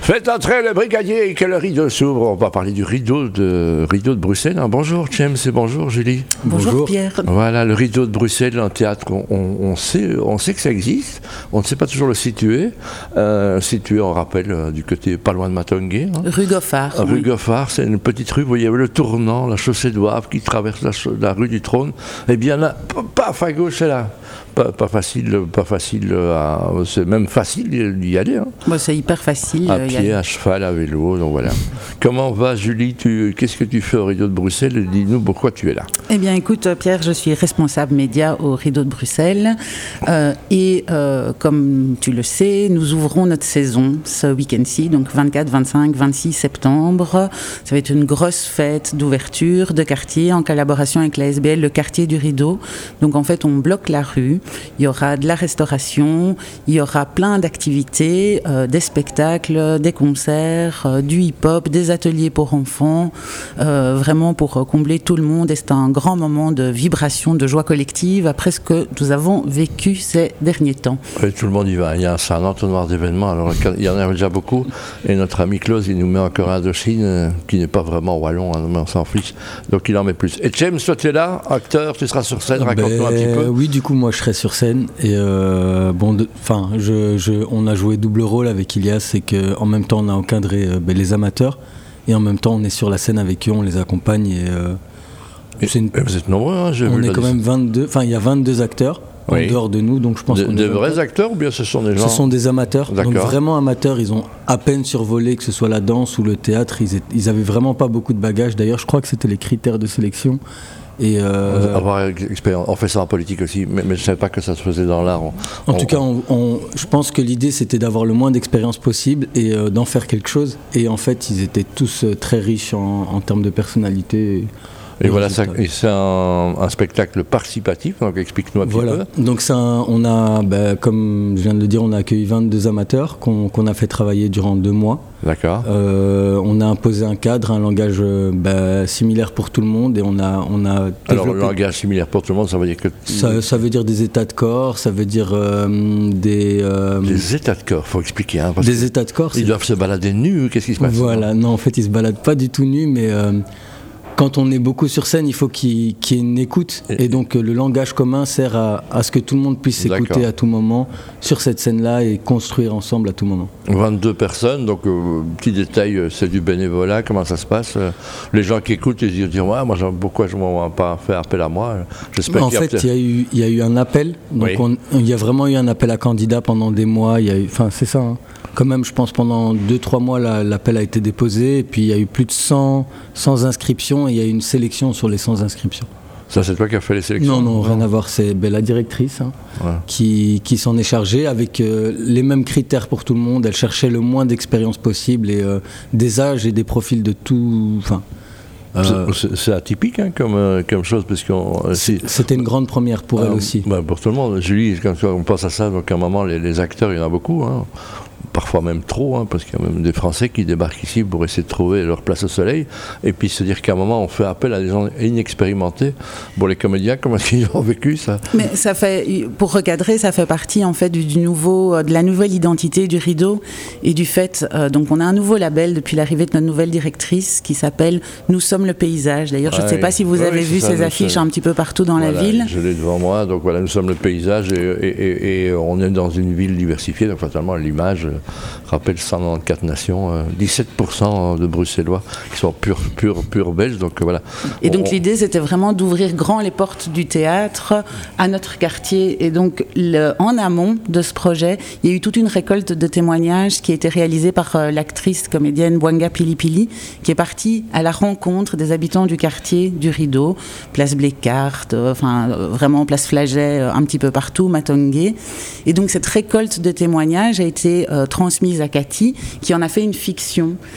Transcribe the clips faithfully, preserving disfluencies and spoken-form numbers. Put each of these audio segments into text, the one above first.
Faites entrer le brigadier et que le rideau s'ouvre. On va parler du rideau de, rideau de Bruxelles. Hein. Bonjour James et bonjour Julie. Bonjour, bonjour Pierre. Voilà, le rideau de Bruxelles, un théâtre, on, on, sait, on sait que ça existe. On ne sait pas toujours le situer. Euh, situé, on rappelle, euh, du côté pas loin de Matongué. Hein. Rue Goffard. Rue oui. Goffard, c'est une petite rue où il y avait le tournant, la chaussée de Wavre qui traverse la, la rue du Trône. Eh bien là, paf, à gauche, c'est là. Pas, pas facile, pas facile à, c'est même facile d'y aller. Hein. Bon, c'est hyper facile. À pied, à cheval, à vélo, donc voilà. Comment va Julie, tu, qu'est-ce que tu fais au Rideau de Bruxelles? Dis-nous pourquoi tu es là. Eh bien écoute Pierre, je suis responsable média au Rideau de Bruxelles euh, et euh, comme tu le sais, nous ouvrons notre saison ce week-end-ci, donc vingt-quatre, vingt-cinq, vingt-six septembre. Ça va être une grosse fête d'ouverture de quartier en collaboration avec la S B L, le quartier du Rideau. Donc en fait on bloque la rue. Il y aura de la restauration, il y aura plein d'activités, euh, des spectacles, des concerts, euh, du hip-hop, des ateliers pour enfants, euh, vraiment pour euh, combler tout le monde. Et c'est un grand moment de vibration, de joie collective après ce que nous avons vécu ces derniers temps. Oui, tout le monde y va. Il y a un, un entonnoir d'événements. Alors, il y en a déjà beaucoup. Et notre ami Klaus, il nous met encore un Indochine euh, qui n'est pas vraiment wallon, hein, mais on s'en fiche. Donc il en met plus. Et James, toi tu es là, acteur, tu seras sur scène, raconte-nous un petit peu. Oui, du coup, moi je serai sur scène et euh, bon, enfin, je, je, on a joué double rôle avec Ilias, c'est qu'en même temps on a encadré euh, ben, les amateurs et en même temps on est sur la scène avec eux, on les accompagne et, euh, et, c'est une, et vous êtes nombreux, hein, on est quand même vingt-deux, enfin il y a vingt-deux acteurs en oui. dehors de nous, donc je pense de, qu'on des est vrais vingt-deux acteurs ou bien ce sont des gens? Ce sont des amateurs, D'accord. donc vraiment amateurs, ils ont à peine survolé que ce soit la danse ou le théâtre, ils, étaient, ils avaient vraiment pas beaucoup de bagages. D'ailleurs je crois que c'était les critères de sélection. Et euh... avoir expérience, on fait ça en politique aussi, mais, mais je ne savais pas que ça se faisait dans l'art. On, en on, tout cas, on, on, je pense que l'idée c'était d'avoir le moins d'expérience possible et euh, d'en faire quelque chose. Et en fait, ils étaient tous euh, très riches en, en termes de personnalité. Et, et voilà, ça, et c'est un, un spectacle participatif, donc explique-nous un petit voilà. peu. Donc c'est un, on a, bah, comme je viens de le dire, on a accueilli vingt-deux amateurs qu'on, qu'on a fait travailler durant deux mois. D'accord. Euh, on a imposé un cadre, un langage bah, similaire pour tout le monde et on a, on a Alors le langage similaire pour tout le monde, ça veut dire que... Ça, ça veut dire des états de corps, ça veut dire euh, des... Euh, des états de corps, il faut expliquer. Hein, parce des états de corps. Ils doivent se balader nus, qu'est-ce qui se passe? Voilà, non en fait ils se baladent pas du tout nus, mais... Euh, quand on est beaucoup sur scène, il faut qu'il, qu'il y ait une écoute. Et, et donc, le langage commun sert à, à ce que tout le monde puisse s'écouter D'accord. à tout moment sur cette scène-là et construire ensemble à tout moment. vingt-deux personnes, donc, euh, petit détail, c'est du bénévolat. Comment ça se passe? Les gens qui écoutent, ils se disent ouais, moi, pourquoi je ne vais pas faire appel à moi? J'espère En fait, il y, a eu, il y a eu un appel. Donc, oui. on, il y a vraiment eu un appel à candidats pendant des mois. Il y a eu, enfin, c'est ça. Hein. Quand même, je pense, pendant deux trois mois, la, l'appel a été déposé. Et puis, il y a eu plus de cent, cent inscriptions. Et il y a eu une sélection sur les cent inscriptions. Ça, c'est toi qui as fait les sélections? Non, non, rien à voir. C'est ben, la directrice hein, ouais. qui, qui s'en est chargée avec euh, les mêmes critères pour tout le monde. Elle cherchait le moins d'expérience possible et euh, des âges et des profils de tout... Enfin, Euh, c'est, c'est atypique hein, comme, euh, comme chose parce que c'est, c'était une grande première pour euh, elle aussi. Bah, pour tout le monde. Julie, quand on pense à ça, donc à un moment les, les acteurs, il y en a beaucoup, hein, parfois même trop, hein, parce qu'il y a même des Français qui débarquent ici pour essayer de trouver leur place au soleil, et puis se dire qu'à un moment on fait appel à des gens inexpérimentés. Bon, les comédiens, comment est-ce qu'ils ont vécu ça? Mais ça fait, pour recadrer, ça fait partie en fait du, du nouveau, de la nouvelle identité du Rideau et du fait, euh, donc on a un nouveau label depuis l'arrivée de notre nouvelle directrice qui s'appelle Nous sommes le paysage. D'ailleurs, je ne ouais, sais pas si vous avez oui, vu ça, ces affiches un petit peu partout dans voilà, la ville. Je l'ai devant moi, donc voilà, nous sommes le paysage et, et, et, et on est dans une ville diversifiée, donc fatalement l'image euh, rappelle cent quatre-vingt-quatorze nations, euh, dix-sept pour cent de Bruxellois qui sont purs pur, pur belges, donc euh, voilà. Et donc on, l'idée c'était vraiment d'ouvrir grand les portes du théâtre à notre quartier et donc le, en amont de ce projet, il y a eu toute une récolte de témoignages qui a été réalisée par euh, l'actrice comédienne Bwanga Pilipili qui est partie à la rencontre des habitants du quartier du Rideau, place Blécart, euh, enfin euh, vraiment place Flaget, euh, un petit peu partout, Matongué. Et donc cette récolte de témoignages a été euh, transmise à Cathy, qui en a fait une fiction.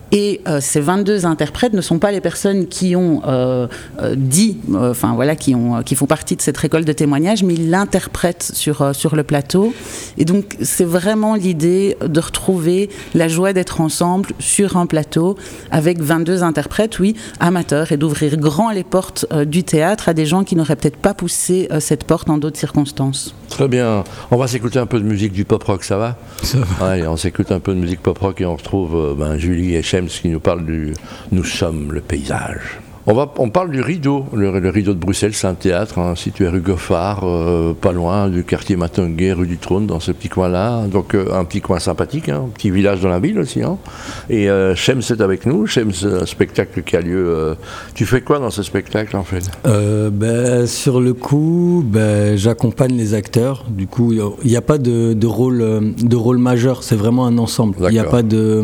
Et euh, ces vingt-deux interprètes ne sont pas les personnes qui ont euh, euh, dit, enfin euh, voilà, qui, ont, qui font partie de cette récolte de témoignages, mais ils l'interprètent sur, euh, sur le plateau. Et donc c'est vraiment l'idée de retrouver la joie d'être ensemble sur un plateau avec vingt-deux interprètes, oui, amateurs, et d'ouvrir grand les portes euh, du théâtre à des gens qui n'auraient peut-être pas poussé euh, cette porte en d'autres circonstances. Très bien. On va s'écouter un peu de musique du pop-rock, ça va ? Ça va. Allez, on s'écoute un peu de musique pop-rock et on retrouve euh, ben, Julie et Shems qui nous parlent du « Nous sommes le paysage ». On, va, on parle du Rideau. Le, le Rideau de Bruxelles, c'est un théâtre hein, situé rue Goffard, euh, pas loin du quartier Matonguet, rue du Trône, dans ce petit coin-là. Donc euh, un petit coin sympathique, hein, un petit village dans la ville aussi. Hein. Et euh, Shems est avec nous. Shems, un spectacle qui a lieu. Euh, tu fais quoi dans ce spectacle en fait ? euh, ben, Sur le coup, ben, j'accompagne les acteurs. Du coup, il n'y a pas de, de, rôle, de rôle majeur. C'est vraiment un ensemble. Il n'y a pas de...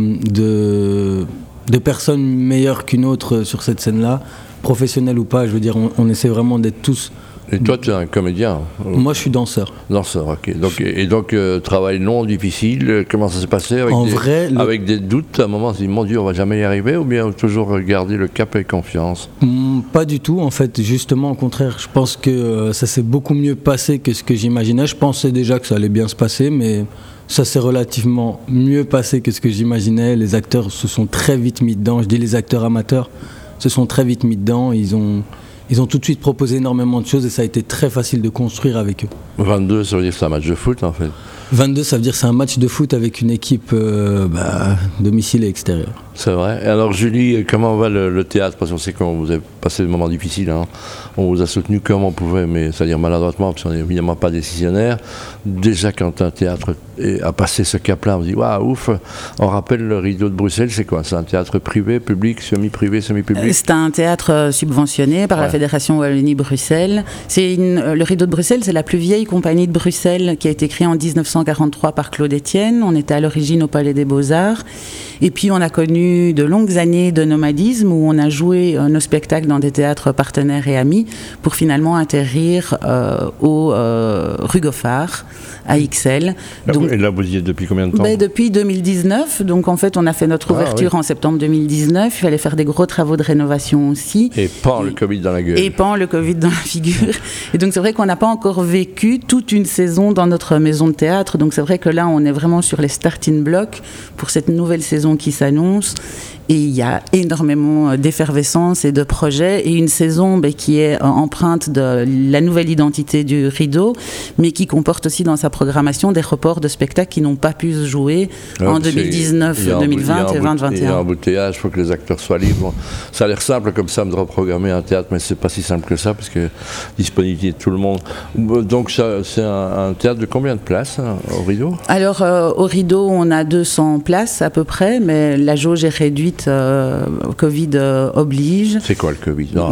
de de personnes meilleures qu'une autre sur cette scène-là, professionnelle ou pas, je veux dire, on, on essaie vraiment d'être tous... Et toi, tu es un comédien ? Moi, je suis danseur. Danseur, ok. Donc, et donc, euh, travail long, difficile, comment ça s'est passé avec, en des, vrai, le... avec des doutes, à un moment, on s'est dit, mon Dieu, on va jamais y arriver, ou bien toujours garder le cap et confiance ? mmh, Pas du tout, en fait, justement, au contraire. Je pense que euh, ça s'est beaucoup mieux passé que ce que j'imaginais. Je pensais déjà que ça allait bien se passer, mais... Ça s'est relativement mieux passé que ce que j'imaginais. Les acteurs se sont très vite mis dedans. Je dis les acteurs amateurs se sont très vite mis dedans. Ils ont, ils ont tout de suite proposé énormément de choses et ça a été très facile de construire avec eux. vingt-deux, ça veut dire que c'est un match de foot en fait. vingt-deux, ça veut dire que c'est un match de foot avec une équipe euh, bah, domicile et extérieure. C'est vrai. Et alors Julie, comment va le, le théâtre ? Parce qu'on sait qu'on vous avez passé des moments difficiles. Hein. On vous a soutenu comme on pouvait, mais c'est-à-dire maladroitement, parce qu'on n'est évidemment pas décisionnaire. Déjà, quand un théâtre a passé ce cap-là, on se dit waouh, ouf. On rappelle le Rideau de Bruxelles, c'est quoi ? C'est un théâtre privé, public, semi-privé, semi-public ? C'est un théâtre subventionné par ouais. la Fédération Wallonie-Bruxelles. C'est une, le Rideau de Bruxelles, c'est la plus vieille compagnie de Bruxelles qui a été créée en dix-neuf cent quarante-trois par Claude Etienne. On était à l'origine au Palais des Beaux-Arts. Et puis on a connu de longues années de nomadisme où on a joué euh, nos spectacles dans des théâtres partenaires et amis pour finalement atterrir euh, au euh, rue Goffard à Ixelles. Donc, et là vous y êtes depuis combien de temps ? ben, Depuis deux mille dix-neuf, donc en fait on a fait notre ouverture ah, oui. en septembre deux mille dix-neuf, il fallait faire des gros travaux de rénovation aussi. Et pan le Covid dans la gueule. Et pan le Covid dans la figure. Et donc c'est vrai qu'on n'a pas encore vécu toute une saison dans notre maison de théâtre, donc c'est vrai que là on est vraiment sur les starting blocks pour cette nouvelle saison qui s'annonce. Et il y a énormément d'effervescence et de projets et une saison ben, qui est empreinte de la nouvelle identité du Rideau, mais qui comporte aussi dans sa programmation des reports de spectacles qui n'ont pas pu se jouer ouais, en deux mille dix-neuf, deux mille vingt et vingt vingt et un. Il y a un embouteillage, il faut que les acteurs soient libres. Ça a l'air simple comme ça de reprogrammer un théâtre, mais c'est pas si simple que ça parce que disponibilité de tout le monde. Donc ça, c'est un, un théâtre de combien de places hein, au Rideau ? Alors euh, au Rideau, on a deux cents places à peu près, mais la jauge est réduite. Euh, Covid euh, oblige. C'est quoi le Covid ? Non.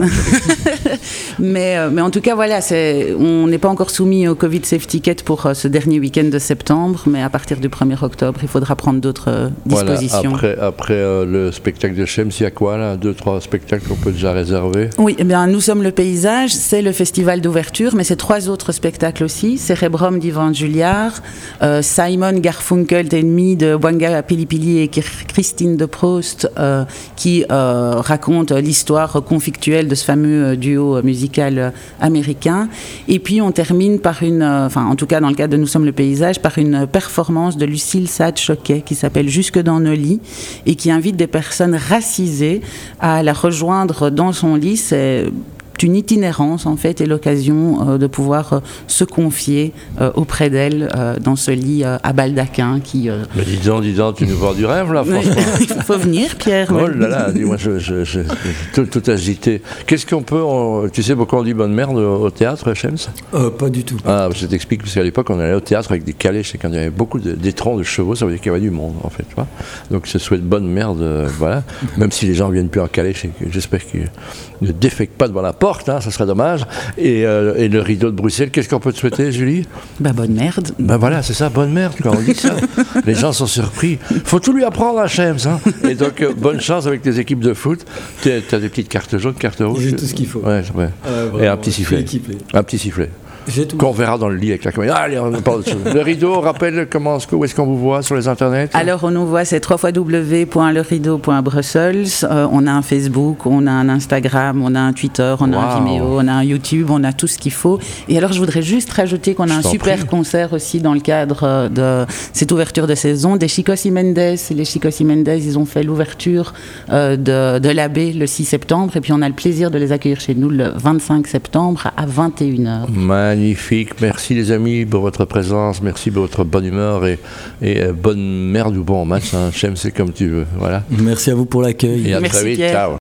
mais, euh, mais en tout cas, voilà, c'est, on n'est pas encore soumis au Covid Safety Ticket pour euh, ce dernier week-end de septembre, mais à partir du premier octobre, il faudra prendre d'autres euh, dispositions. Voilà, après après euh, le spectacle de Shems, il y a quoi là ? Deux, trois spectacles qu'on peut déjà réserver ? Oui, eh bien, Nous sommes le paysage, c'est le festival d'ouverture, mais c'est trois autres spectacles aussi. Cérébrum d'Yvan Julliard, euh, Simon Garfunkel, ennemi de Wanga Pilipili et Christine de Prost, Euh, qui euh, raconte l'histoire conflictuelle de ce fameux duo musical américain. Et puis on termine par une, euh, enfin en tout cas dans le cadre de Nous sommes le paysage, par une performance de Lucille Sade-Choquet qui s'appelle Jusque dans nos lits et qui invite des personnes racisées à la rejoindre dans son lit. C'est une itinérance en fait et l'occasion euh, de pouvoir euh, se confier euh, auprès d'elle euh, dans ce lit euh, à baldaquin qui... Euh... Mais dis donc, dis donc, tu nous vends du rêve là, franchement. Il faut venir, Pierre. Oh là là, dis-moi, je, je, je, tout, tout agité. Qu'est-ce qu'on peut... On, tu sais pourquoi on dit bonne merde au, au théâtre, Shems ? euh, Pas du tout. Ah, je t'explique, parce qu'à l'époque, on allait au théâtre avec des calèches et quand il y avait beaucoup de, d'étrons, de chevaux, ça veut dire qu'il y avait du monde, en fait. Tu vois. Donc je souhaite bonne merde, euh, voilà. Même si les gens ne viennent plus en calèche, et que j'espère qu'ils ne défèquent pas devant la porte, hein, ça serait dommage. Et, euh, et le Rideau de Bruxelles, qu'est-ce qu'on peut te souhaiter, Julie ? Bah bonne merde. Bah voilà, c'est ça, bonne merde quand on dit ça. Les gens sont surpris. Faut tout lui apprendre à Shems, hein. Et donc euh, bonne chance avec tes équipes de foot. Tu as des petites cartes jaunes, cartes rouges. J'ai tout ce qu'il faut. Ouais, ouais. Euh, vraiment, et un petit sifflet. Un petit sifflet. qu'on verra dans le lit avec la caméra. Allez, on parle de ça. Le rideau, rappelle comment, où est-ce qu'on vous voit sur les internets? Alors, on nous voit, c'est w w w point le rideau point brussels. Euh, on a un Facebook, on a un Instagram, on a un Twitter, on a wow. un Vimeo, on a un YouTube, on a tout ce qu'il faut. Et alors, je voudrais juste rajouter qu'on a je un super prie. concert aussi dans le cadre de cette ouverture de saison des Chicos y Mendes. Les Chicos y Mendes, ils ont fait l'ouverture euh, de, de l'A B le six septembre. Et puis, on a le plaisir de les accueillir chez nous le vingt-cinq septembre à vingt et une heures. Magnifique. Merci les amis pour votre présence. Merci pour votre bonne humeur et, et euh, bonne merde ou bon match. Hein. Chem, c'est comme tu veux. Voilà. Merci à vous pour l'accueil. Et à Merci très vite. Pierre. Ciao.